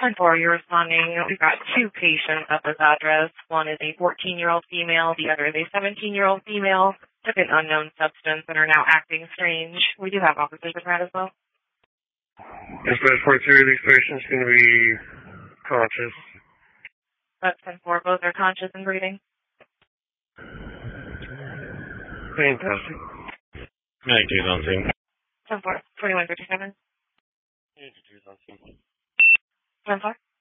10-4, you're responding. We've got two patients at this address. One is a 14-year-old female. The other is a 17-year-old female. Took an unknown substance and are now acting strange. We do have officers in that as well. Dispatch 42, these patients going to be conscious. That's 10-4. Both are conscious and breathing. Fantastic. Medic 2's on scene. 10-4, 2157. Medic 2's on scene. 10-4.